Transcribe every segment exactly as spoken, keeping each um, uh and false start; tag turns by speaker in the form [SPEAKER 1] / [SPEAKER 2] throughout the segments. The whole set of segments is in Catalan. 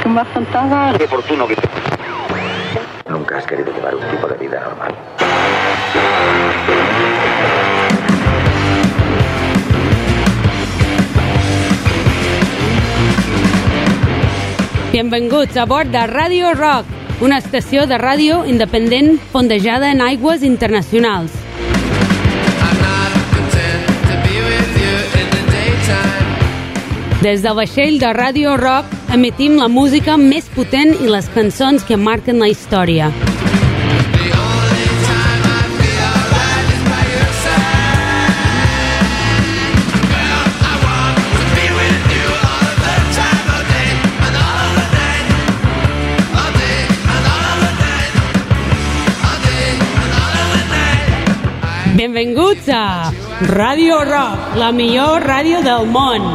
[SPEAKER 1] que me afrontaba.
[SPEAKER 2] Qué oportuno que... Nunca has querido llevar un tipo de vida normal.
[SPEAKER 3] Benvinguts a bord de Radio Rock, una estació de ràdio independent fondejada en aigües internacionals. Des del vaixell de Radio Rock emetim la música més potent i les cançons que marquen la història. Benvinguts a Radio Rock, la millor ràdio del món.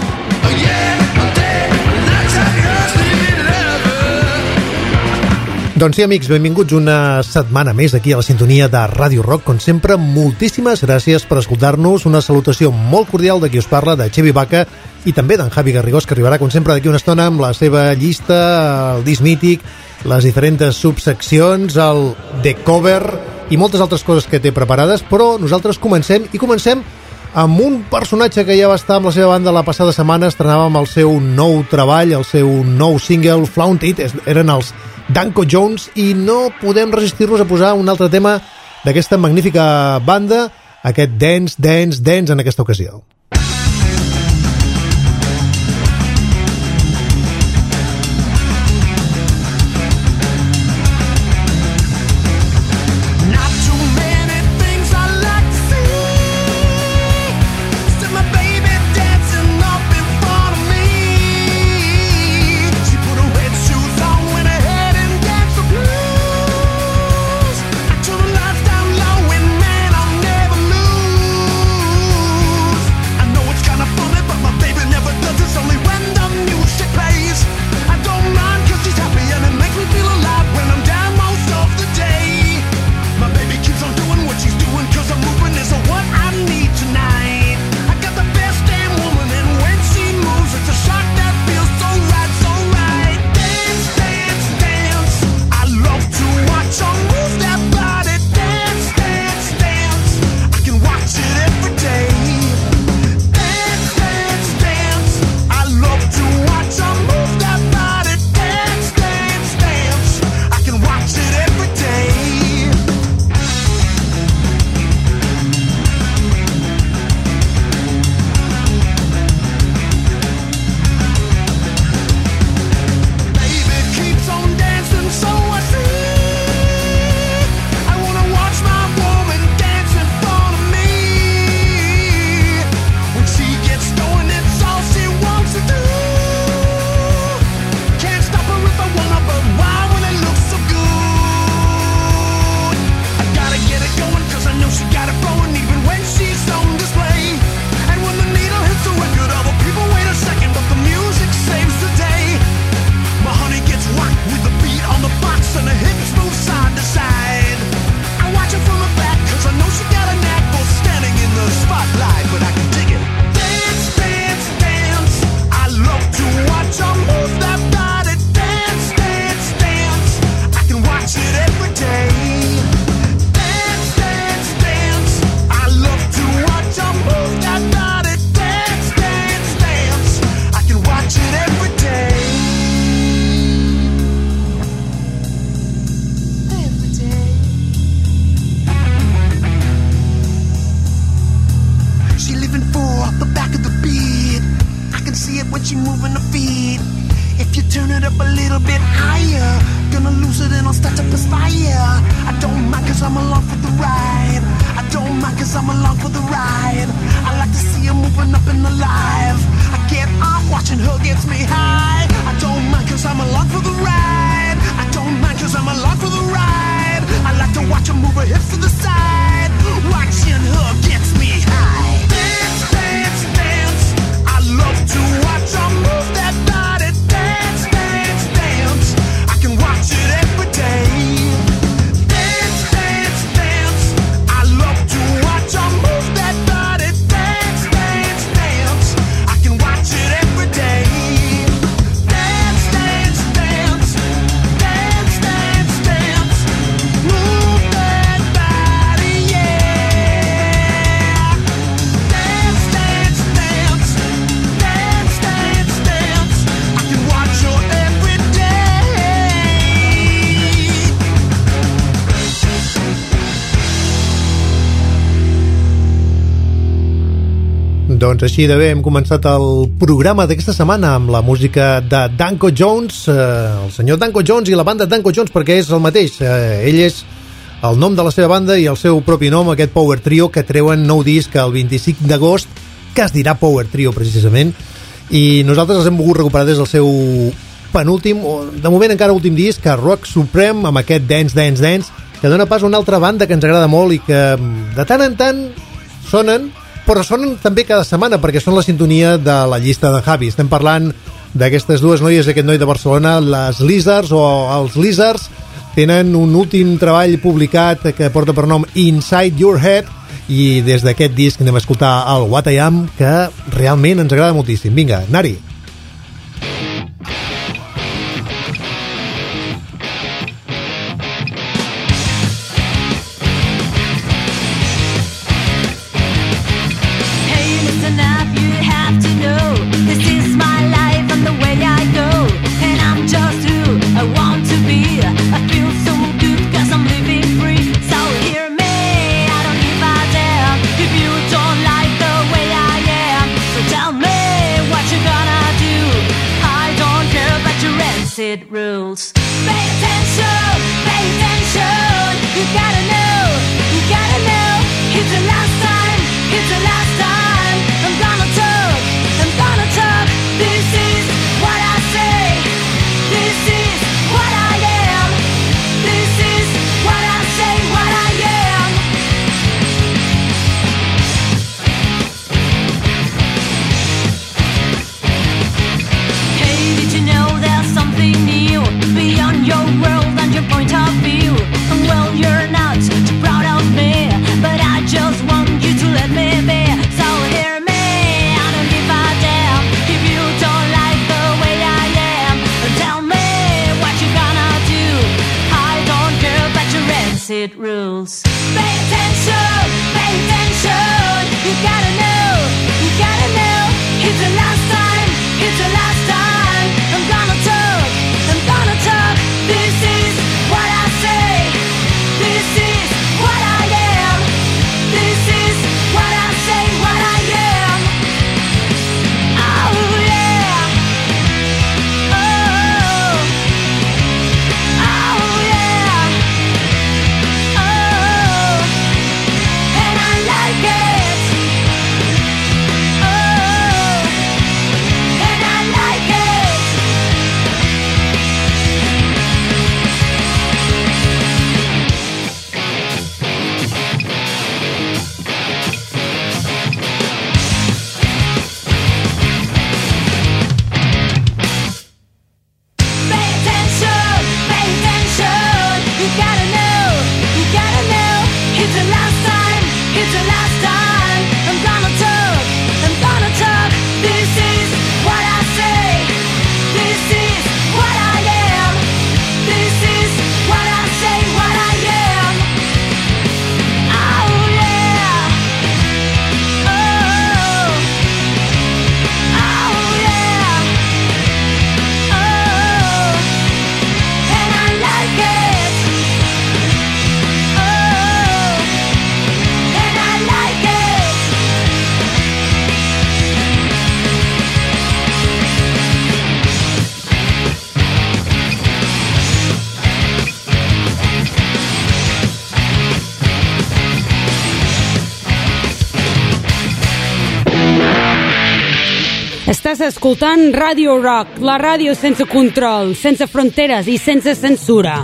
[SPEAKER 4] Doncs sí, amics, benvinguts una setmana més aquí a la sintonia de Radio Rock. Com sempre, moltíssimes gràcies per escoltar-nos. Una salutació molt cordial de qui us parla, de Xevi Baca, i també d'en Javi Garrigós, que arribarà, com sempre, d'aquí una estona amb la seva llista, el disc mític, les diferents subseccions, el The Cover i moltes altres coses que té preparades. Però nosaltres comencem, i comencem amb un personatge que ja va estar amb la seva banda la passada setmana. Estrenàvem el seu nou treball, el seu nou single, Flaunt It. Eren els Danko Jones, i no podem resistir-nos a posar un altre tema d'aquesta magnífica banda, aquest Dance, Dance, Dance en aquesta ocasió. Doncs així de bé hem començat el programa d'aquesta setmana amb la música de Danko Jones, eh, el senyor Danko Jones i la banda Danko Jones, perquè és el mateix, eh, ell és el nom de la seva banda i el seu propi nom, aquest Power Trio, que treuen nou disc el vint-i-cinc d'agost, que es dirà Power Trio precisament, i nosaltres els hem volgut recuperar des del seu penúltim, o de moment encara últim disc, a Rock Supreme, amb aquest Dance, Dance, Dance, que dona pas a una altra banda que ens agrada molt i que de tant en tant sonen, però sonen també cada setmana perquè són la sintonia de la llista de Javi. Estem parlant d'aquestes dues noies, aquest noi de Barcelona, les Lizards o els Lizards. Tenen un últim treball publicat que porta per nom Inside Your Head i des d'aquest disc anem a escoltar el What I Am, que realment ens agrada moltíssim. Vinga, Nari.
[SPEAKER 1] Rules. Pay attention, pay attention. You gotta know, you gotta know. It's the last time, it's the last time. I'm gonna talk, I'm gonna talk. This is what I say. This is what I am. This is what I say, what I am. Hey, did you know there's something new beyond your world and your point of view? Well, you're not too proud of me, but I just want you to let me be. So hear me, I don't give a damn if you don't like the way I am. Tell me what you gonna do. I don't care about your rancid rules. Pay attention, pay attention. You gotta know, you gotta know. It's the last time, it's the last time. I'm gonna talk, I'm gonna talk. This is what I say. This is what I am. This is what I say, what I am. Oh yeah. Oh. Oh yeah. Oh. And I like it. Oh. And I like it. Pay attention, pay attention. You gotta know, you gotta know. It's the last time, it's the last time. I'm gonna talk, I'm gonna talk. This is what I say. This is what I am. This is what I say, what I am. Oh yeah. Oh. Oh yeah. Oh. And I like it. Oh. And I like it.
[SPEAKER 3] Estàs escoltant Radio Rock, la ràdio sense control, sense fronteres i sense censura.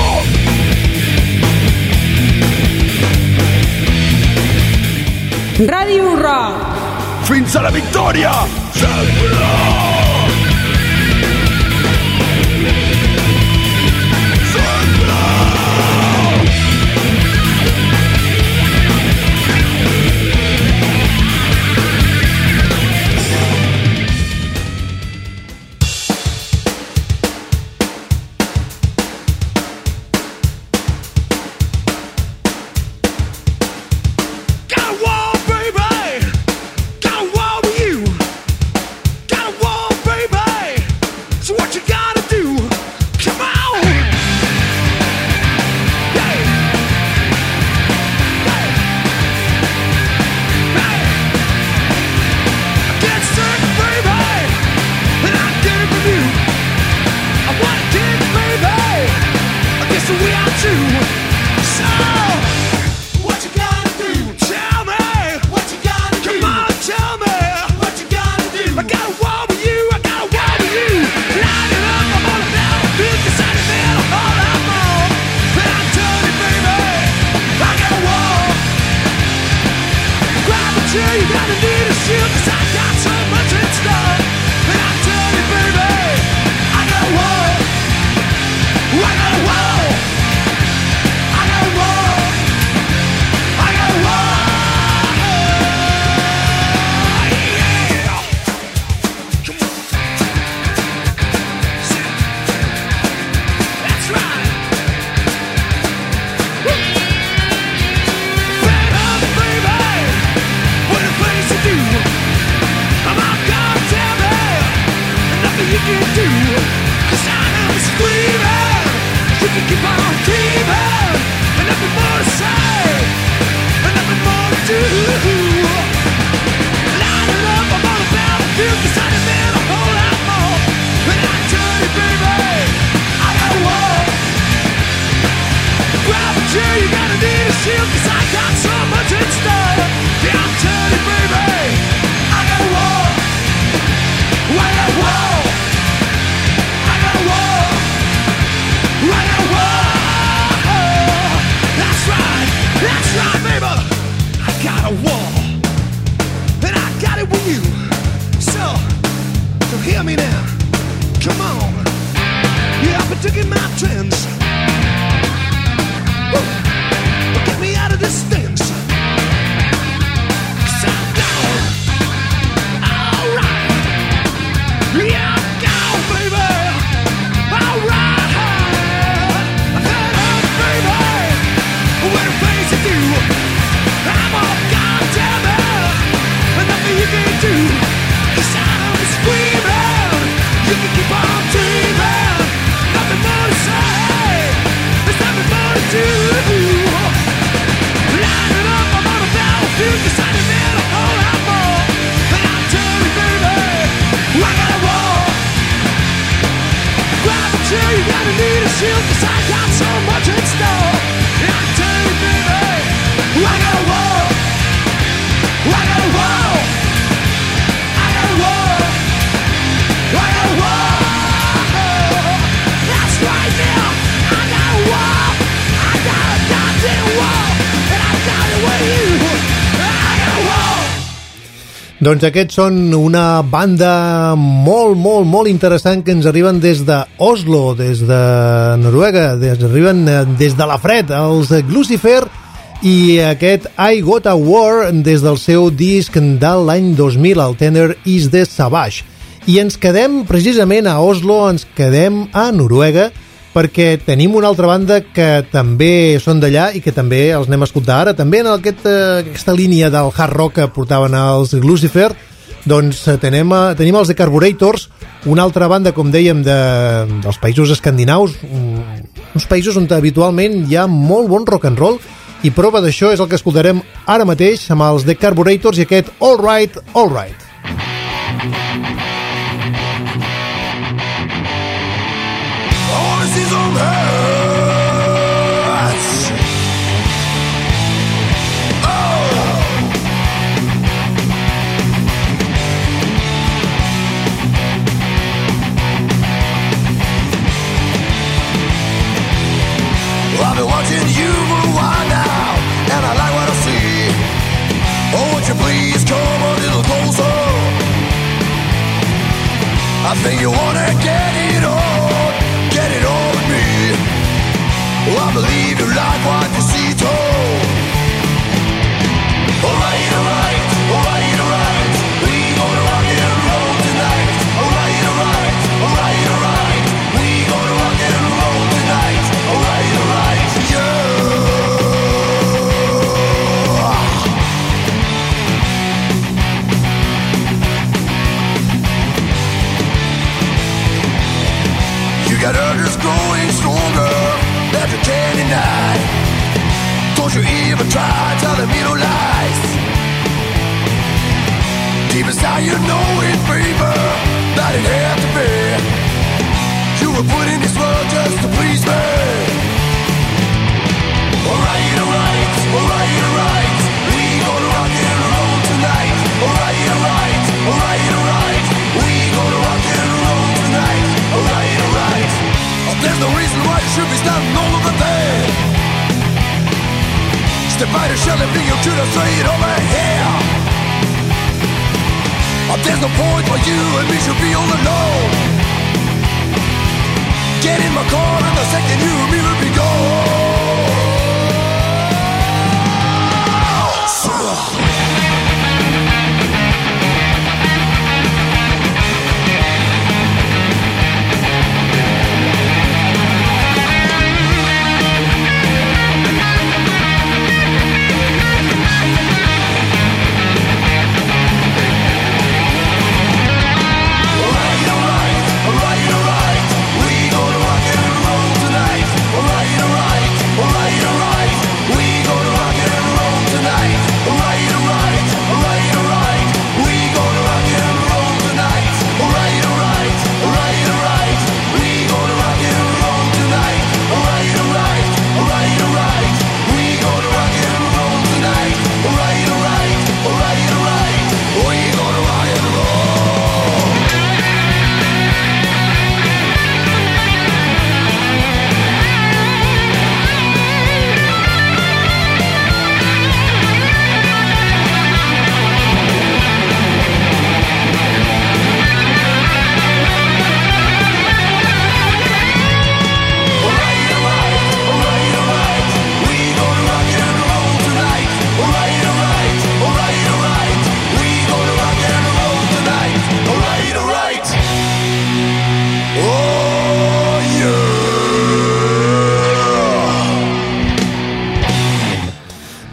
[SPEAKER 3] Radio Rock.
[SPEAKER 5] Fins a la victòria! Sempre! Got a wall, baby! Got a wall with you! Got a wall 'cause I'm screaming. You can keep on dreaming, and nothing more to say, and nothing more to do. Line it up, I'm on a battlefield, 'cause I demand a whole lot more. And I tell you, baby, I gotta walk. Grab a chair, you gotta need a shield, 'cause I got so much in store. Yeah, I'm telling you, baby, I gotta walk. I gotta walk. I gotta walk. I gotta walk. That's right, that's right, baby. I gotta walk, and I got it with you. So, so hear me now. Come on. Yeah, I've been digging my trends. Woo. Get me out of this stench. 'Cause I'm down. Alright. Yeah, I'm down, baby. Alright. Head up, baby. What a place to do. I'm all goddamn it. And nothing you can do. 'Cause I'm screaming. You can keep on dreaming. Nothing more to say. There's nothing more to do. Line it up, I'm on a battlefield, 'cause I demand a whole lot more. And I'm telling you, baby, I gotta walk. Grab a chair, you gotta need a shield, 'cause I got so much in store. And I'm telling you, baby, I gotta walk. I gotta walk. I gotta walk. I gotta walk. That's right now. I gotta walk. I gotta goddamn walk. And I got it with you. I gotta walk.
[SPEAKER 4] Doncs aquests són una banda molt, molt, molt interessant que ens arriben des d'Oslo, des de Noruega, des, arriben des de la fred, els Glucifer, i aquest I Got a War des del seu disc de l'any dos mil, el Tenor is the Savage. I ens quedem precisament a Oslo, ens quedem a Noruega, perquè tenim una altra banda que també són d'allà i que també els anem a escoltar ara, també en aquest, eh, aquesta línia del hard rock que portaven els Glucifer. Doncs eh, tenim, eh, tenim els The Carburetors, una altra banda, com dèiem, de, dels països escandinaus, uns països on habitualment hi ha molt bon rock and roll, i prova d'això és el que escoltarem ara mateix amb els The Carburetors i aquest All Right, All Right.
[SPEAKER 5] See some hurts. Oh. Well, I've been watching you for a while now, and I like what I see. Oh, won't you please come a little closer? I think you wanna get it on. Get it on with me. Oh, I believe you like what you see too. Alright, alright, alright, alright. We gonna rock and roll tonight. Alright, alright, alright, alright. We gonna rock and roll tonight. Alright, alright, yeah. You got others growing stronger that you can't deny. Don't you even try telling me no lies. Deep inside you know it, baby, that it had to be. You were put in this world just to please me. Alright, alright, alright, alright. We gonna rock and roll tonight. Alright, alright, alright, alright. We gonna rock and roll tonight. Alright, alright. Oh, there's no reason why you should be standing all over there. Step by the shell and bring your shooter straight over here. Oh, there's no point for you and me should be all alone. Get in my car and the second you and me will be gone. Alright, alright, alright, alright.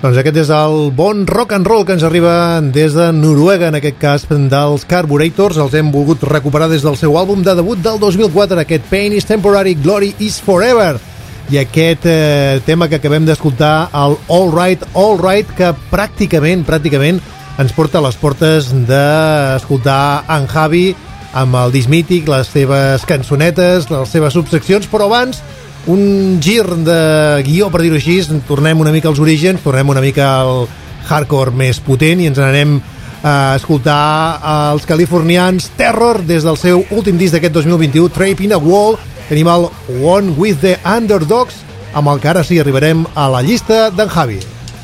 [SPEAKER 4] Doncs aquest és el bon rock and roll que ens arriba des de Noruega, en aquest cas dels Carburetors. Els hem volgut recuperar des del seu àlbum de debut del dos mil quatre, aquest Pain is Temporary, Glory is Forever. I aquest eh, tema que acabem d'escoltar, el All Right, All Right, que pràcticament, pràcticament ens porta a les portes d'escoltar en Javi amb el disc mític, les seves cançonetes, les seves subseccions, però abans un gir de guió, per dir-ho així, tornem una mica als orígens, tornem una mica al hardcore més potent i ens n'anem a escoltar els californians Terror des del seu últim disc d'aquest dos mil vint-i-u, Trape in a Wall. Tenim el One with the Underdogs, amb el que ara sí arribarem a la llista d'en Javi.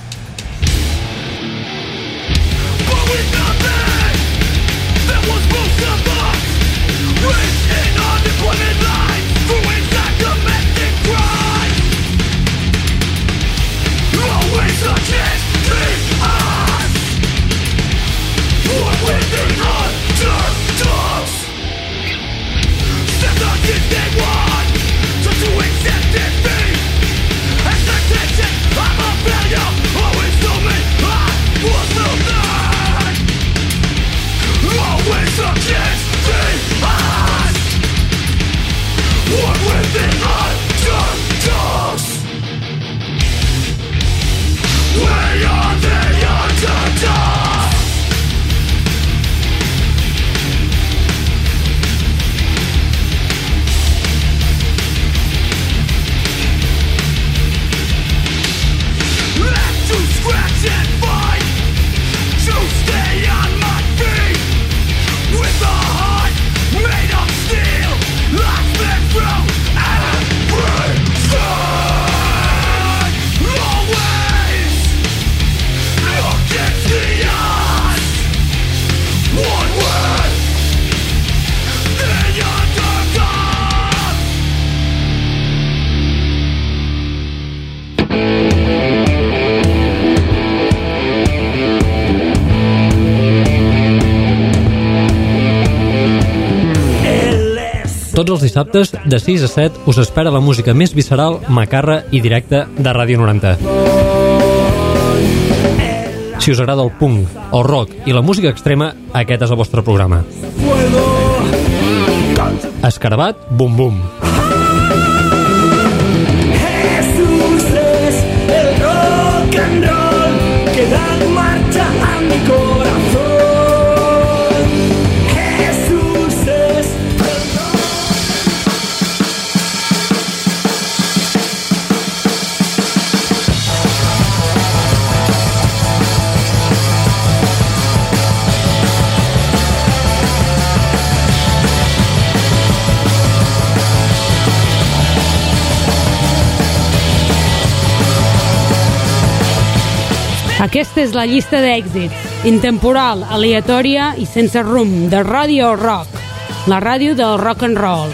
[SPEAKER 6] Tots els dissabtes, de sis a set, us espera la música més visceral, macarra i directa de Ràdio noranta. Si us agrada el punk, el rock i la música extrema, aquest és el vostre programa. Escarabat, bum bum.
[SPEAKER 5] Jesús es el rock and roll que da marcha a mi corazón. Jesús es el rock.
[SPEAKER 3] Aquesta és la llista d'èxits, intemporal, aleatòria i sense rumb, de Radio Rock, la ràdio del rock and roll.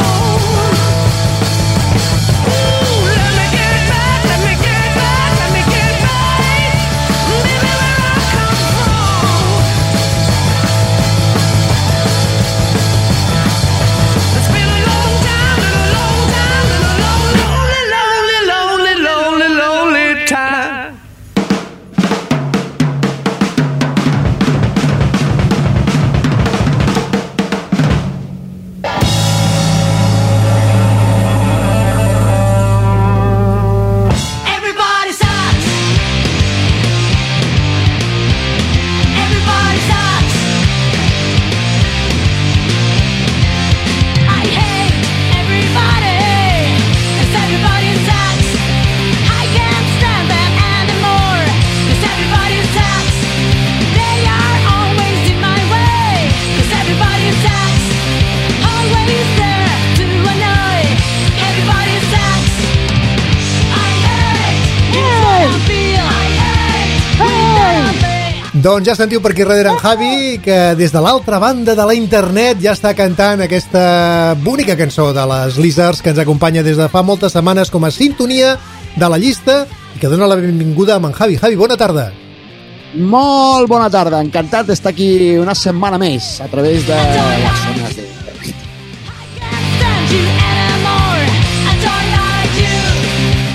[SPEAKER 4] Doncs ja sentiu per aquí darrere en Javi, que des de l'altra banda de la internet ja està cantant aquesta bonica cançó de les Lizards que ens acompanya des de fa moltes setmanes com a sintonia de la llista i que dona la benvinguda a en Javi. Javi, bona tarda.
[SPEAKER 7] Molt bona tarda, encantat d'estar aquí una setmana més a través de les zones de internet.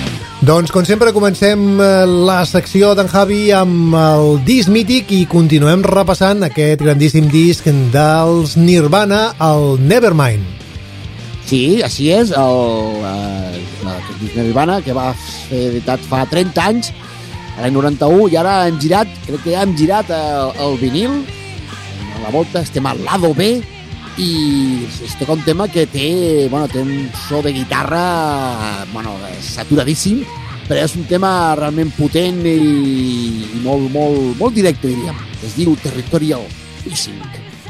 [SPEAKER 4] Doncs, com sempre, comencem la secció d'en Javi amb el disc mític i continuem repassant aquest grandíssim disc dels Nirvana, el Nevermind.
[SPEAKER 7] Sí, així és, el, el, el disc Nirvana, que va ser editat fa trenta anys, a l'any noranta-u, i ara hem girat, crec que ja hem girat el, el vinil, a la volta estem al lado B, i es toca un tema que té, bueno, té un so de guitarra, bueno, saturadíssim, però és un tema realment potent i, i molt, molt, molt directe, diríem. Es diu Territorial Pissing.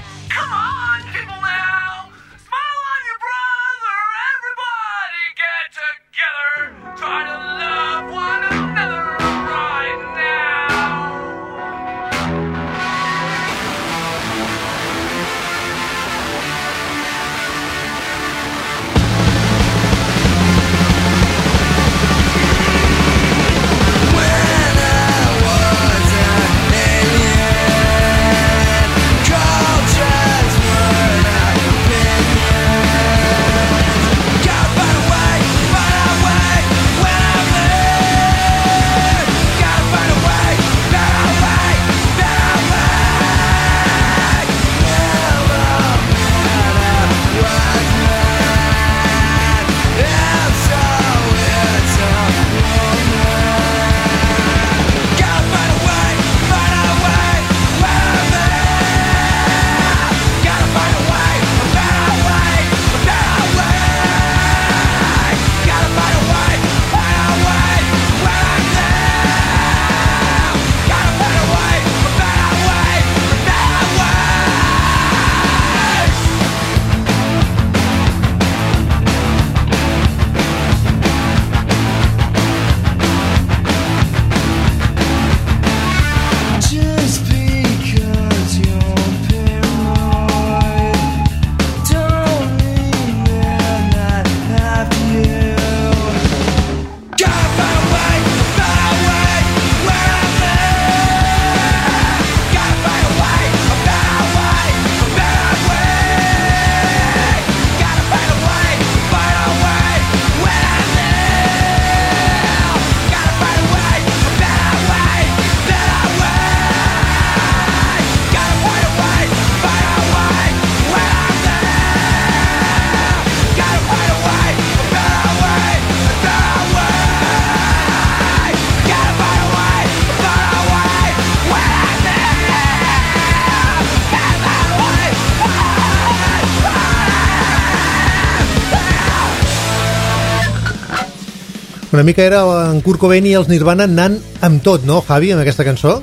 [SPEAKER 4] Una mica era en Kurt Cobain i els Nirvana anant amb tot, no, Javi, amb aquesta cançó?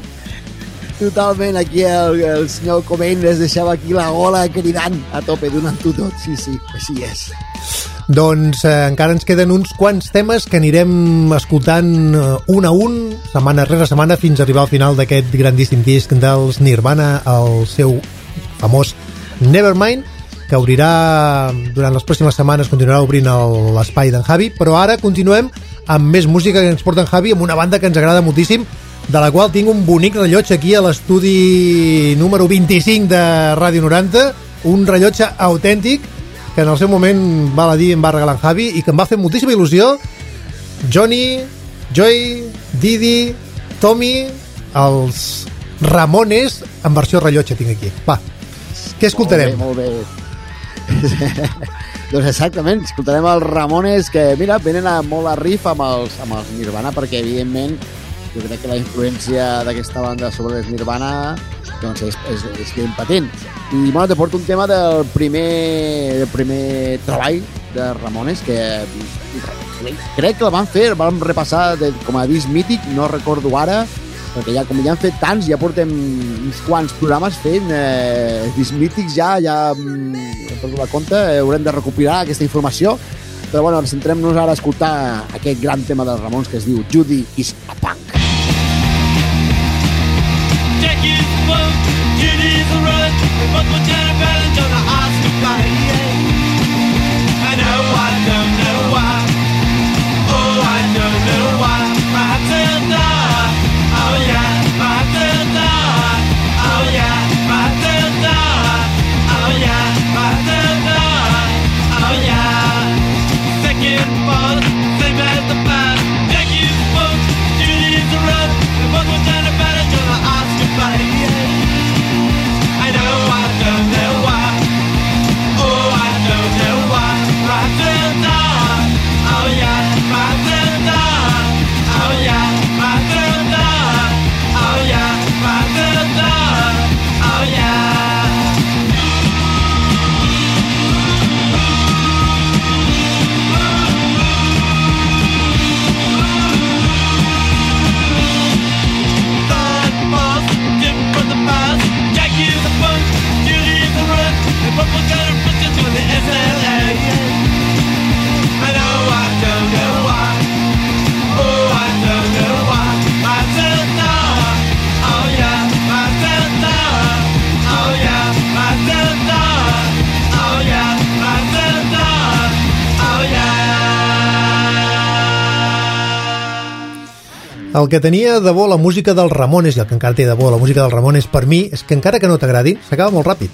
[SPEAKER 7] Totalment, aquí el, el senyor Cobain es deixava aquí la gola cridant a tope, donant-ho tot, sí, sí, així és.
[SPEAKER 4] Doncs eh, encara ens queden uns quants temes que anirem escoltant eh, un a un, setmana rere setmana, fins a arribar al final d'aquest grandíssim disc dels Nirvana, el seu famós Nevermind, que obrirà durant les pròximes setmanes, continuarà obrint l'espai d'en Javi, però ara continuem amb més música que ens porta en Javi, amb una banda que ens agrada moltíssim, de la qual tinc un bonic rellotge aquí a l'estudi número vint-i-cinc de Ràdio noranta, un rellotge autèntic que en el seu moment, val a dir, em va regalar en Javi i que em va fer moltíssima il·lusió. Johnny, Joy, Didi, Tommy, els Ramones en versió rellotge tinc aquí. Va, què escoltarem?
[SPEAKER 7] Molt bé, molt bé. Doncs exactament, escoltarem els Ramones, que mira, venen a molt a riff amb els, amb els Nirvana, perquè evidentment jo crec que la influència d'aquesta banda sobre els Nirvana doncs és, és, és ben patent. I bueno, te porto un tema del primer, del primer treball de Ramones, que crec que la van fer, vam repassar de, com a disc mític, no recordo ara, perquè ja, com ja han fet tants, ja portem uns quants programes fent eh, discs mítics, ja, ja em perdo la compte, eh, haurem de recuperar aquesta informació, però bueno, centrem-nos ara a escoltar aquest gran tema dels Ramones que es diu Judy is a Punk.
[SPEAKER 5] Jack is the bug, Judy is the run, but we're down a balance on the Oscar fight. I know I don't know why, oh I don't know why, Matilda, oh yeah, Matilda, oh yeah, Matilda, oh yeah, Matilda, oh yeah. Second ball, same as the first. Jack is
[SPEAKER 4] El que tenia de bo la música dels Ramones, i el que encara té de bo la música dels Ramones per mi, és que encara que no t'agradi, s'acaba molt ràpid.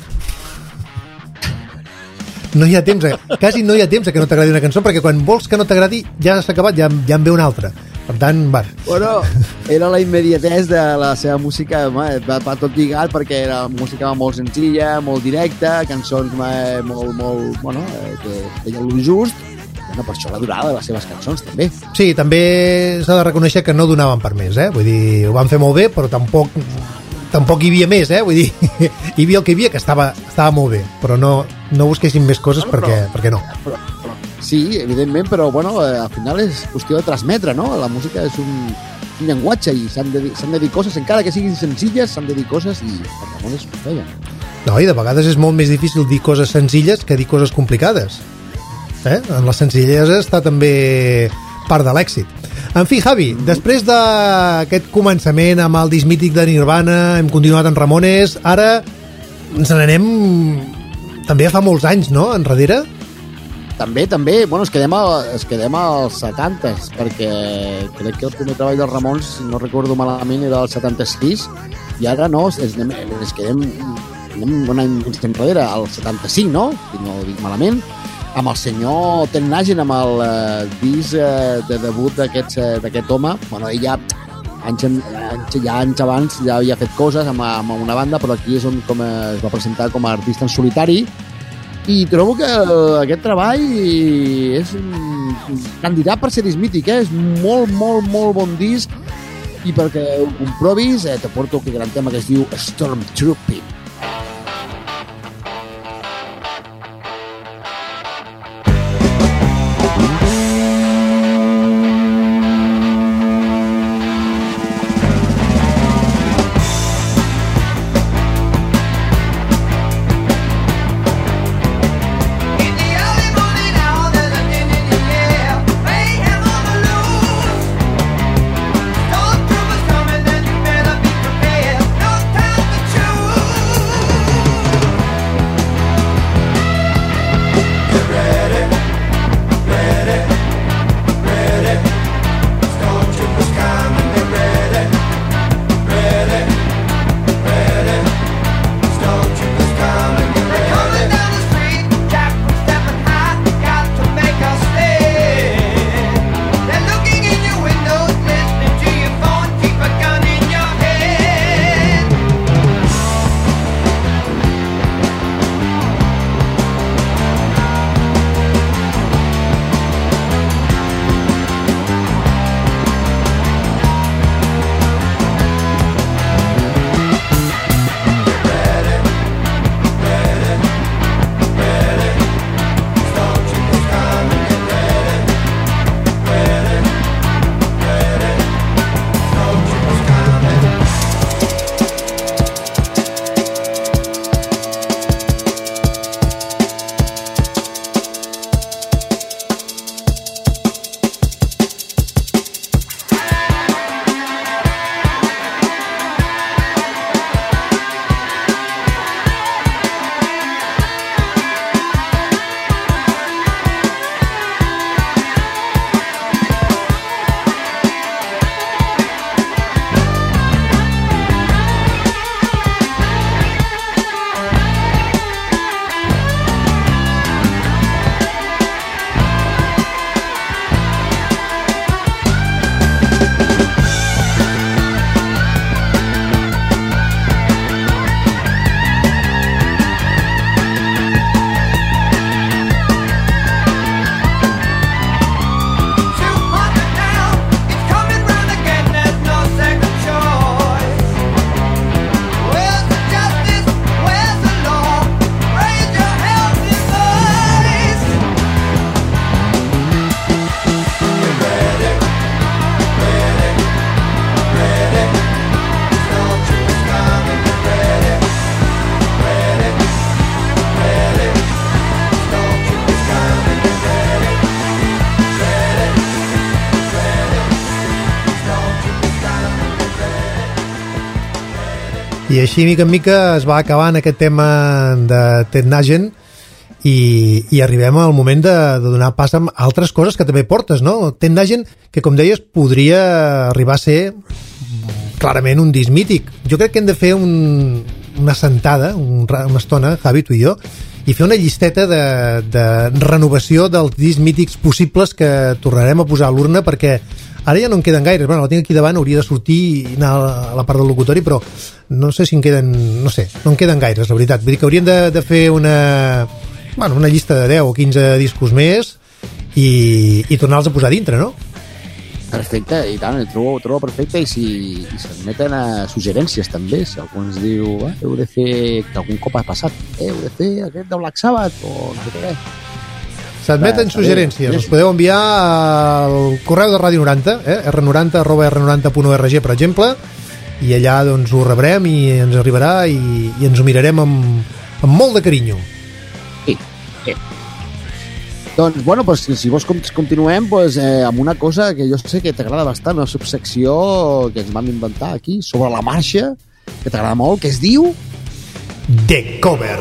[SPEAKER 4] No hi ha temps, a, quasi no hi ha temps a que no t'agradi una cançó, perquè quan vols que no t'agradi ja s'ha acabat, ja, ja en ve una altra. Per tant, va.
[SPEAKER 7] Bueno, era la immediatesa de la seva música, va, va tot lligat, perquè era música molt senzilla, molt directa, cançons molt, molt, bueno, que feien lo just. No, per això la durada de les seves cançons, també.
[SPEAKER 4] Sí, també s'ha de reconèixer que no donaven per més, eh? Vull dir, ho van fer molt bé, però tampoc tampoc hi havia més, eh? Vull dir, hi havia el que hi havia, que estava, estava molt bé, però no, no busquessin més coses
[SPEAKER 7] bueno,
[SPEAKER 4] perquè,
[SPEAKER 7] però,
[SPEAKER 4] perquè no.
[SPEAKER 7] Però, però, sí, evidentment, però bueno, eh, al final és qüestió de transmetre, no? La música és un, un llenguatge i s'han de, s'han de dir coses, encara que siguin senzilles, s'han de dir coses i els Ramones ho feien.
[SPEAKER 4] No, i de vegades és molt més difícil dir coses senzilles que dir coses complicades. Eh? En la senzillesa està també part de l'èxit. En fi, Javi, mm-hmm. després d'aquest començament amb el disc mític de Nirvana, hem continuat en Ramones, ara ens n'anem també fa molts anys, no?, enrere?
[SPEAKER 7] També, també. Bueno, es quedem, a, es quedem als setantes, perquè crec que el primer treball dels Ramones, si no recordo malament, era el setanta-sis, i ara no, es, es quedem anem un any enrere, al setanta-cinc, no?, si no ho dic malament, amb el senyor Ted Nugent, amb el uh, disc uh, de debut d'aquest uh, d'aquest home. Bueno, ell ja anys, anys, ja anys abans ja havia fet coses amb, amb una banda, però aquí és on com, uh, es va presentar com a artista en solitari, i trobo que uh, aquest treball és un candidat per ser disc mític, eh? És molt, molt, molt bon disc, i perquè ho comprovis eh, te porto aquest gran tema que es diu Stormtrooping. I així, mica en mica, es va acabant aquest tema de Ted Nugent
[SPEAKER 4] i, i arribem al moment de, de donar pas a altres coses que també portes, no? Ten Dagen, que com deies podria arribar a ser clarament un disc mític. Jo crec que hem de fer un, una sentada, un, una estona, Javi, tu i jo, i fer una llisteta de, de renovació dels discs mítics possibles que tornarem a posar a l'urna, perquè ara ja no en queden gaires. Bueno, la tinc aquí davant, hauria de sortir i anar a la part del locutori, però no sé si en queden, no sé, no en queden gaires, la veritat. Vull dir que hauríem de, de fer una, bueno, una llista de deu o quinze discos més i, i tornar-los a posar dintre, no?
[SPEAKER 7] Perfecte, i tant, ho trobo, ho trobo perfecte, i si i s'admeten a suggerències també, si algú ens diu eh, heu de fer, que algun cop ha passat, eh, heu de fer aquest de Black Sabbath o no sé què.
[SPEAKER 4] S'admeten suggerències, us podeu enviar al correu de Ràdio noranta, eh? erre noranta arroba erre noranta punt org, per exemple, i allà doncs ho rebrem i ens arribarà i, i ens ho mirarem amb, amb molt de carinyo.
[SPEAKER 7] Sí, sí. Doncs, bueno, pues, si vols continuem pues, eh, amb una cosa que jo sé que t'agrada bastant, una subsecció que ens vam inventar aquí, sobre la marxa, que t'agrada molt, que es diu...
[SPEAKER 4] The Cover.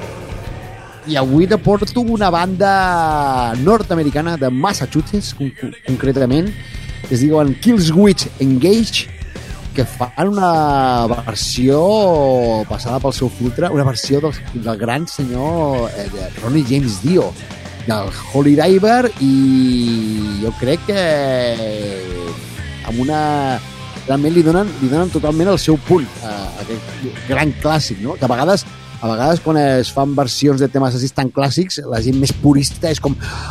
[SPEAKER 7] I avui te porto una banda nord-americana de Massachusetts, con concretament, que es diuen Killswitch Engage, que fan una versió passada pel seu filtre, una versió del, del gran senyor eh, de Ronnie James Dio, del Holy Diver, i jo crec que amb una... realment li donen, li donen totalment el seu punt a, a aquest gran clàssic, no? Que a vegades a vegades quan es fan versions de temes així tan clàssics, la gent més purista és com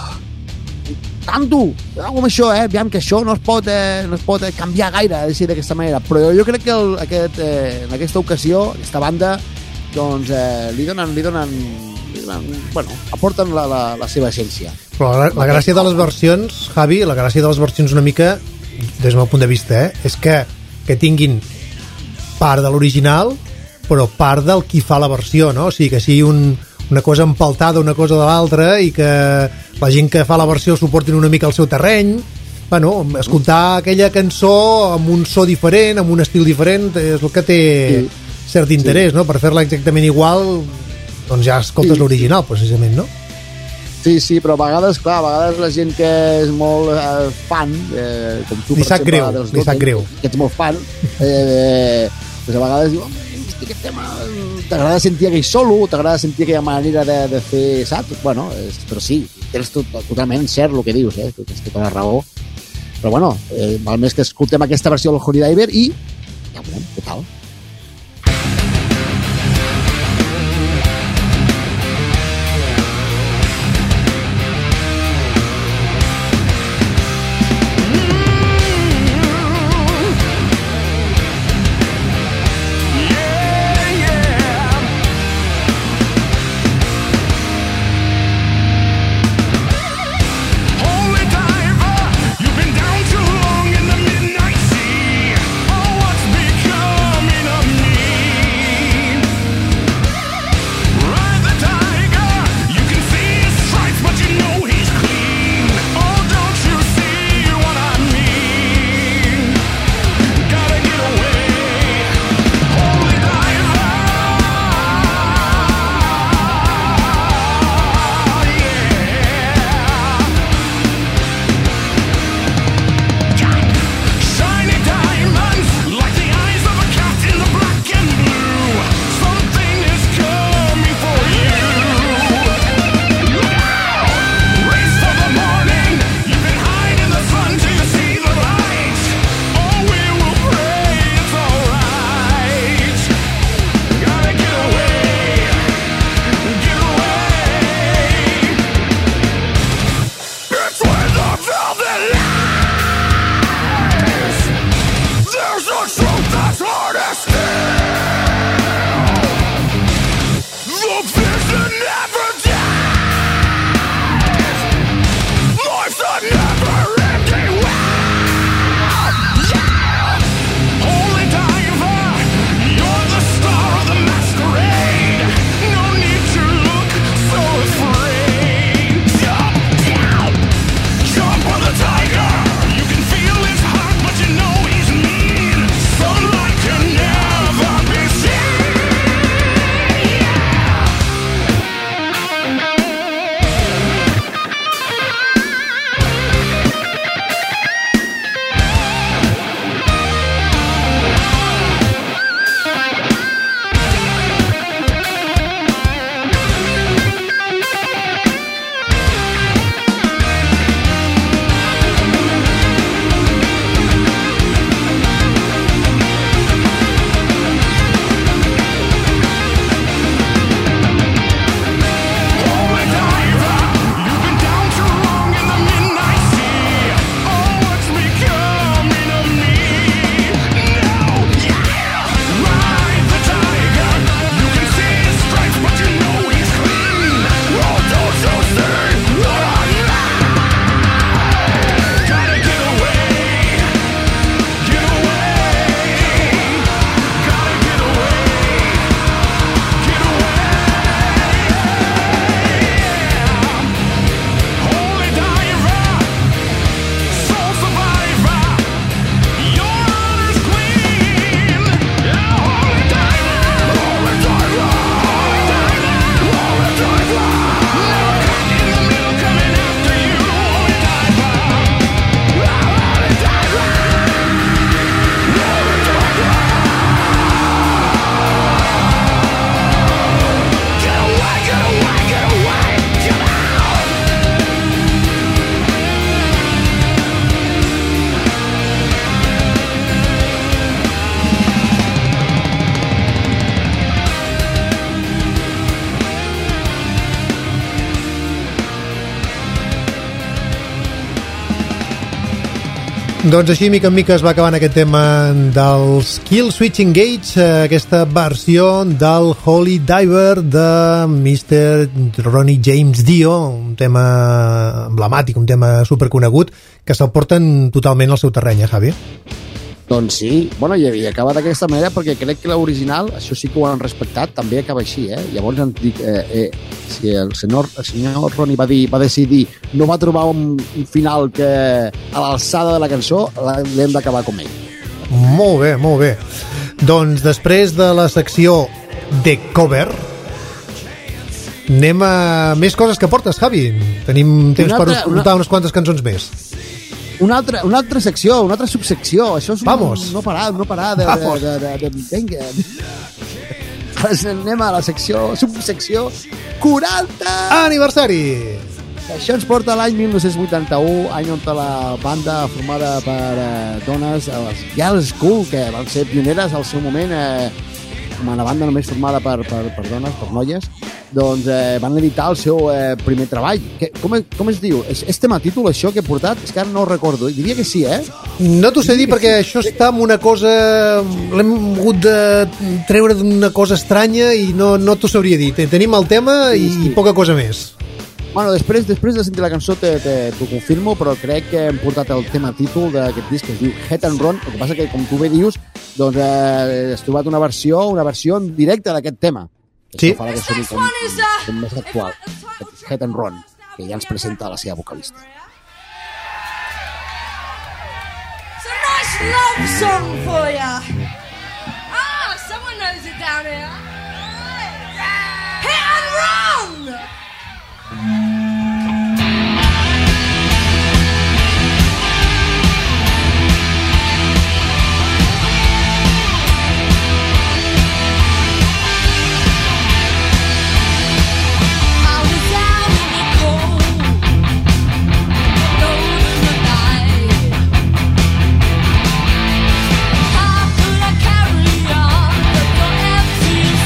[SPEAKER 7] tanto, amb això, eh? Aviam que això no es pot, eh, no es pot canviar gaire, així d'aquesta manera, però jo crec que el, aquest, eh, en aquesta ocasió, aquesta banda, doncs eh, li donen, li donen, li donen bueno, aporten la, la, la seva essència.
[SPEAKER 4] Però la, la gràcia de les versions, Javi, la gràcia de les versions una mica, des del meu punt de vista, eh, és que, que tinguin part de l'original, però part del qui fa la versió, no? O sigui, que sigui un, una cosa empaltada una cosa de l'altra i que la gent que fa la versió suportin una mica el seu terreny. Bueno, escoltar aquella cançó amb un so diferent, amb un estil diferent, és el que té sí. cert interès, sí. no? Per fer-la exactament igual, doncs ja escoltes sí. l'original, precisament, no?
[SPEAKER 7] Sí, sí, però a vegades, clar, a vegades la gent que és molt eh, fan, eh, com tu,
[SPEAKER 4] li sap greu, li sap greu.
[SPEAKER 7] Que ets molt fan, eh, doncs a vegades diu, aquest tema t'agrada sentir aquell solo, t'agrada sentir aquella manera de, de fer, saps? Bueno, és, però sí, tens tot, totalment cert el que dius, eh? Tens tota la raó. Però bueno, eh, val més que escoltem aquesta versió del Holy Diver i ja ho veurem, què tal?
[SPEAKER 5] You've been down too long in the midnight sea. Oh, what's become
[SPEAKER 4] Doncs així, mica en mica, es va acabant aquest tema dels Kill Switch Engage, aquesta versió del Holy Diver de mister Ronnie James Dio, un tema emblemàtic, un tema superconegut, que se'l porten totalment al seu terreny, eh, Javi?
[SPEAKER 7] Doncs sí, bueno, i, i acaba d'aquesta manera perquè crec que l'original, això sí que ho han respectat, també acaba així, eh? Llavors em dic, eh, eh, si el senyor, el senyor Ronnie va, dir, va decidir, no va trobar un, un final que a l'alçada de la cançó, l'hem d'acabar com ell.
[SPEAKER 4] Molt bé, molt bé. Doncs després de la secció de cover, anem a més coses que portes, Javi. Tenim temps
[SPEAKER 7] Una
[SPEAKER 4] per
[SPEAKER 7] altra-
[SPEAKER 4] escoltar unes quantes cançons més.
[SPEAKER 7] Una altra, una altra secció, una altra subsecció. Això és un,
[SPEAKER 4] Vamos.
[SPEAKER 7] no parar, no parar de...
[SPEAKER 4] Vamos.
[SPEAKER 7] de, de, de, de vinga. Ara anem a la secció, subsecció quaranta!
[SPEAKER 4] Aniversari!
[SPEAKER 7] Això ens porta a l'any mil nou-cents vuitanta-u, any on la banda formada per eh, dones, les Girls School, que van ser pioneres al seu moment, eh, com una banda només formada per, per, per dones, per noies, doncs eh, van editar el seu eh, primer treball. Que, com, com es diu? És, és tema títol, això que he portat? És que ara no ho recordo. Diria que sí, eh?
[SPEAKER 4] No t'ho sé dir perquè això està en una cosa... L'hem hagut de treure d'una cosa estranya i no, no t'ho sabria dir. Tenim el tema i,
[SPEAKER 7] Sí, sí.
[SPEAKER 4] i poca cosa més.
[SPEAKER 7] Bueno, després, després de sentir la cançó te, te, t'ho confirmo, però crec que hem portat el tema títol d'aquest disc que es diu Head and Run. El que passa que, com tu bé dius, doncs eh, has trobat una versió, una versió en directe d'aquest tema.
[SPEAKER 4] Sí.
[SPEAKER 7] Això fa que soni com, com més actual. Head and Run, que ja ens presenta la seva vocalista.
[SPEAKER 8] It's a nice love song for ya. Ah, someone knows it down here. Hit and run! I was out in the cold, alone in the night. How could I carry on with your empty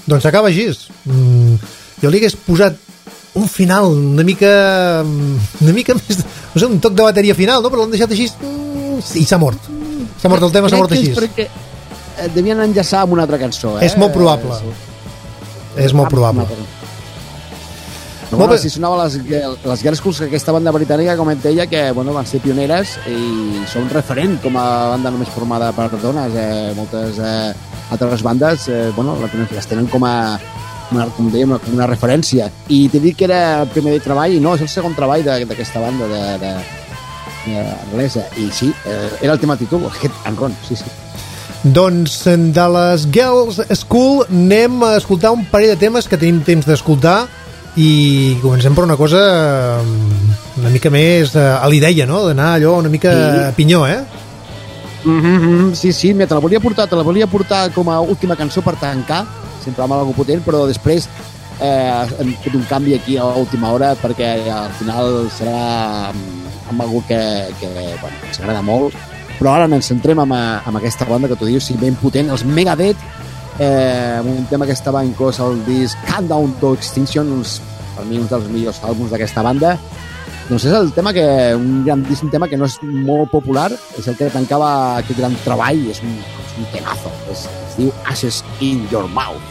[SPEAKER 4] doncs acaba així. Mm, jo li hagués posat un final una mica una mica més, no sé, un toc de bateria final, no? Però l'han deixat així mm, i s'ha mort. S'ha mort el tema, s'ha mort així.
[SPEAKER 7] Crec que és perquè eh, devien enllaçar amb una altra cançó, eh?
[SPEAKER 4] És molt probable.
[SPEAKER 7] Eh,
[SPEAKER 4] és molt probable.
[SPEAKER 7] Però, bueno, si sonava les, les Girls Schools, que aquesta banda britànica, com et deia, que bueno, van ser pioneres i són referent com a banda només formada per dones. Eh, moltes eh, altres bandes eh, bueno, les tenen com a una, com dèiem, com una referència. I t'he dit que era el primer treball, i no, és el segon treball d'aquesta banda de, de, de anglesa. I sí, eh, era el tema títol, aquest enron, sí, sí.
[SPEAKER 4] Doncs de les Girls School anem a escoltar un parell de temes que tenim temps d'escoltar i comencem per una cosa una mica més a l'idea, no? D'anar allò una mica sí. a pinyó, eh?
[SPEAKER 7] Mm-hmm, sí, sí, mira, te la volia portar, te la volia portar com a última cançó per tancar, sempre amb alguna potent, però després eh, hem fet un canvi aquí a l'última hora perquè al final serà amb algú que, que bueno, ens agrada molt, però ara ens centrem amb, amb aquesta banda que tu dius, sí, ben potent, els Megadeth, eh, un tema que estava inclòs al disc Countdown to Extinction, uns, per mi un dels millors àlbums d'aquesta banda. Doncs és el tema que, un grandíssim tema que no és molt popular, és el que tancava aquest gran treball, és un, és un temazo, es, es diu Ashes in Your Mouth.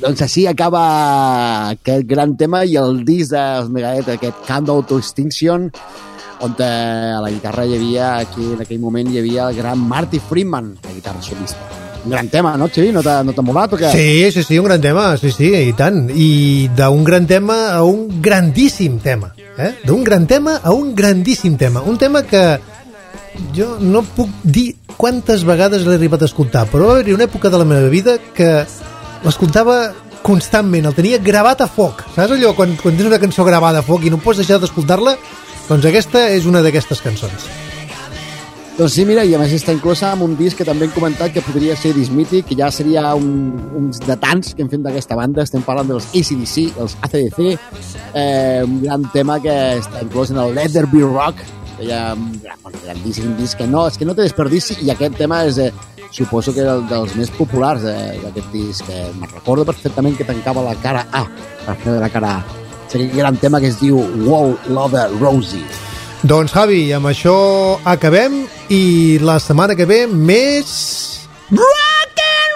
[SPEAKER 7] Doncs així acaba aquest gran tema i el disc dels Megadeth, aquest Countdown to Extinction, on a la guitarra hi havia, aquí en aquell moment hi havia el gran Marty Friedman, la guitarra solista. Un gran tema, no, Xavi? No t'ha no t'ha molat o què?
[SPEAKER 4] Sí, sí, sí, un gran tema, sí, sí, i tant. I d'un gran tema a un grandíssim tema. Eh? D'un gran tema a un grandíssim tema. Un tema que jo no puc dir quantes vegades l'he arribat a escoltar, però va haver-hi una època de la meva vida que l'escoltava constantment, el tenia gravat a foc. Saps allò, quan, quan tens una cançó gravada a foc i no pots deixar d'escoltar-la? Doncs aquesta és una d'aquestes cançons.
[SPEAKER 7] Doncs sí, mira, i a més està inclosa amb un disc que també hem comentat que podria ser disc mític, que ja seria un, uns de tants que hem fet d'aquesta banda. Estem parlant dels A C D C, els A C D C, eh, un gran tema que està inclòs en el Let There Be Rock, que hi ha un gran, un grandíssim disc que no, és que no té desperdici, i aquest tema és, eh, suposo que era el dels més populars eh, d'aquest disc, que me'n recordo perfectament que tancava la cara A, per fer la cara A. És aquell gran tema que es diu Wow, Lover, Rosie.
[SPEAKER 4] Doncs, Javi, amb això acabem i la setmana que ve més... Rock and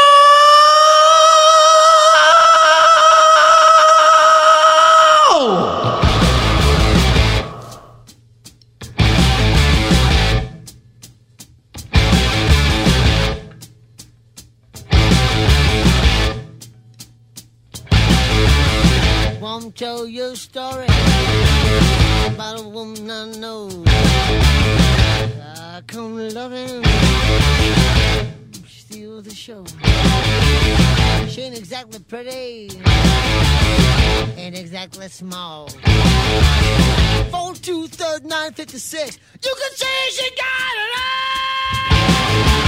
[SPEAKER 4] roll!
[SPEAKER 9] Won't tell you a story about a woman I know. I come loving, steal the show. She ain't exactly pretty, ain't exactly small. Four two third nine fifty six. You can say she got it all.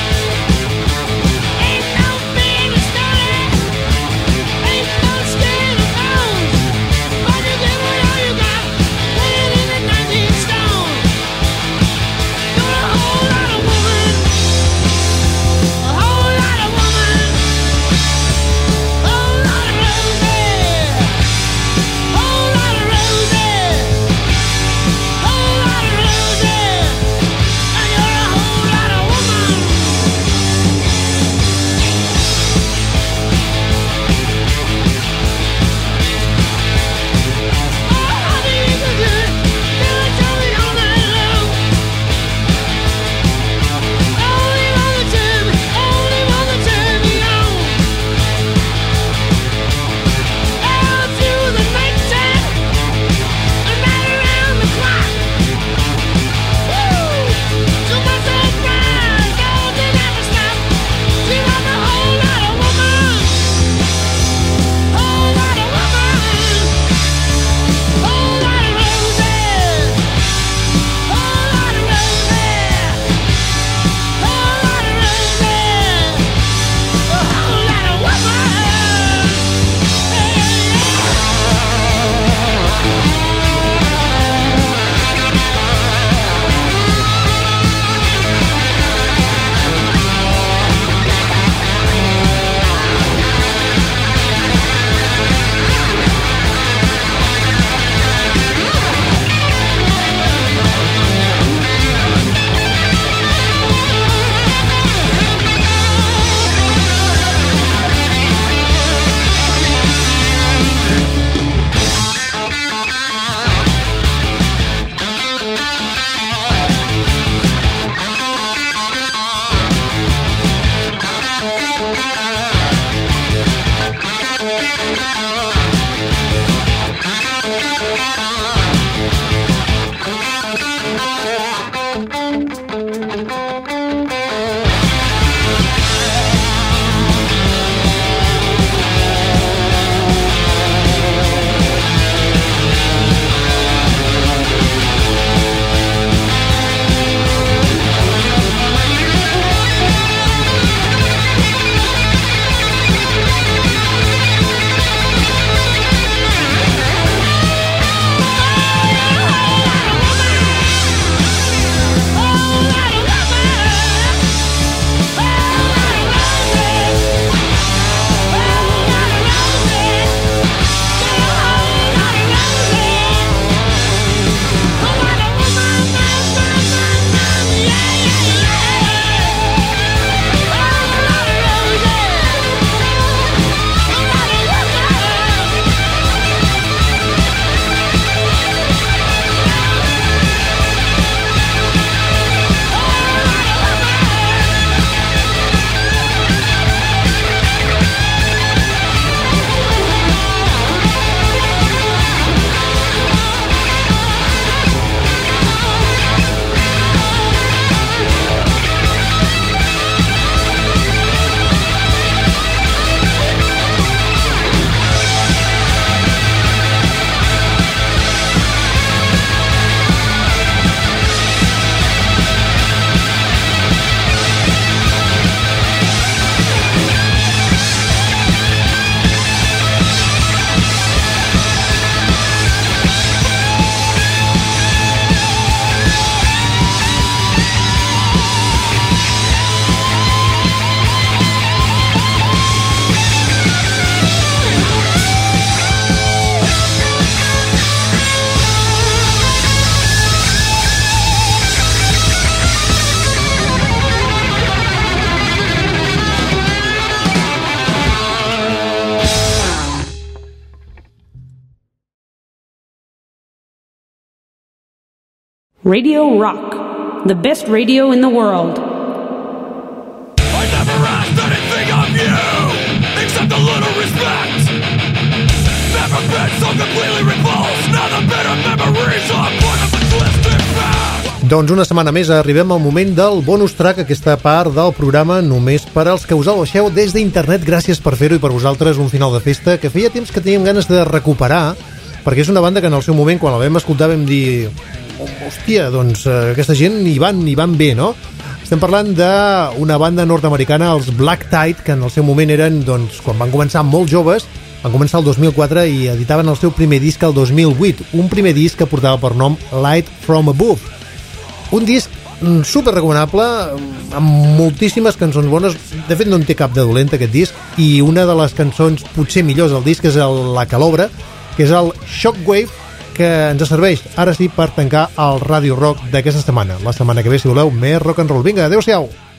[SPEAKER 9] Ain't no baby story, ain't no scared.
[SPEAKER 3] Radio Rock, the best radio in the world.
[SPEAKER 5] I never asked anything of you, except a little respect. Never been so completely repulsed, now the bitter memories are part of a twisted past.
[SPEAKER 4] Doncs una setmana més arribem al moment del bonus track, aquesta part del programa només per als que us el baixeu des d'internet. Gràcies per fer-ho i per vosaltres un final de festa que feia temps que teníem ganes de recuperar, perquè és una banda que en el seu moment, quan la vam escoltar, vam dir hòstia, doncs aquesta gent hi van, hi van bé, no? Estem parlant d'una banda nord-americana, els Black Tide, que en el seu moment eren, doncs, quan van començar molt joves, van començar el dos mil quatre i editaven el seu primer disc el dos mil vuit, un primer disc que portava per nom Light From Above. Un disc super recomanable, amb moltíssimes cançons bones. De fet, no en té cap de dolent, aquest disc, i una de les cançons potser millors del disc és el, la Calobra, que és el Shockwave, que ens serveix, ara sí, per tancar el Radio Rock d'aquesta setmana. La setmana que ve, si voleu, més rock and roll. Vinga, adeu-siau!